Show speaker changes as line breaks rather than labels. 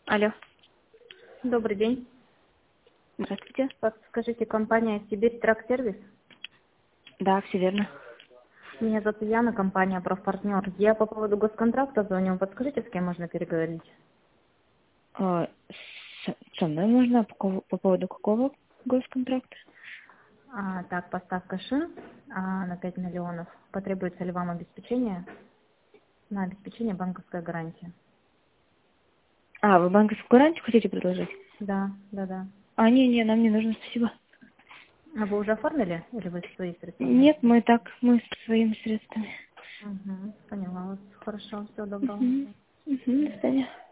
Алло.
Добрый день.
Здравствуйте.
Подскажите, компания «Сибирь Трак-сервис»?
Да, все верно.
Меня зовут Яна, компания «Профпартнер». Я по поводу госконтракта звоню. Подскажите, с кем можно переговорить?
Со мной можно по поводу какого госконтракта?
Так, поставка шин на 5 миллионов. Потребуется ли вам обеспечение? На обеспечение банковской гарантии.
Вы банковскую гарантию хотите предложить?
Да, да, да.
Не, нам не нужно, спасибо.
А вы уже оформили или вы свои средства?
Нет, мы со своими средствами.
Угу, поняла вас. Хорошо, всего доброго.
До свидания.